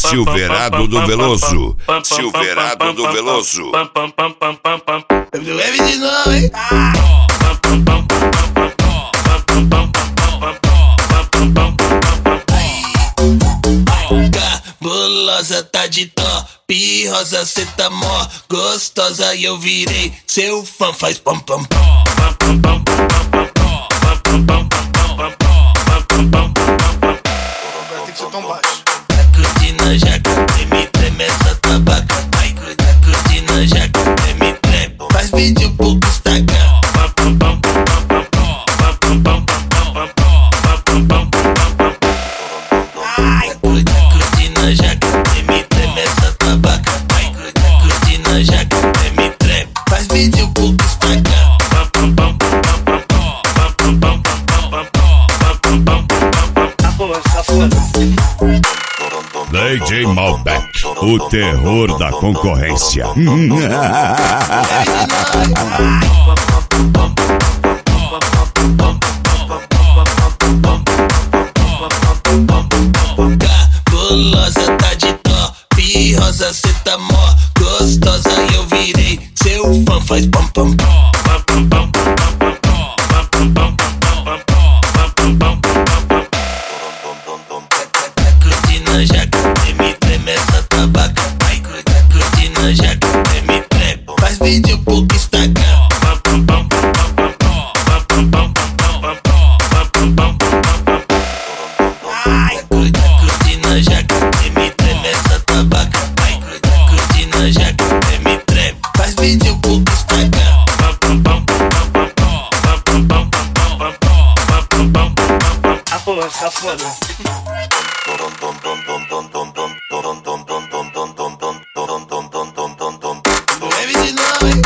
Silverado do Veloso. Silverado do Veloso. Bebe de novo, hein? Cabulosa tá de top, rosa cê tá mó gostosa e eu virei seu fã, faz pam pam pam. Tem que ser tão baixo. Curtindo jaca, me treme essa tabaca. Ai, curtindo jaca, me treme. Faz vídeo pro Instagram. Ai, curtindo jaca, me treme essa tabaca. Ai, curtindo jaca, me treme. Faz vídeo pro Instagram. DJ Malbec, o terror da concorrência. Cabulosa tá de top, rosa cê tá mó gostosa e eu virei seu fã, faz pam pam pam. Curtindo jaca, me treme essa tabaca. Ai, curtindo jaca, me treme. Faz vídeo pro Instagram. Ai, curtindo jaca, me treme essa tabaca. Ai, curtindo jaca, me treme. Faz vídeo pro Instagram. Ah, pô, vai ficar foda. Bebe de novo, hein?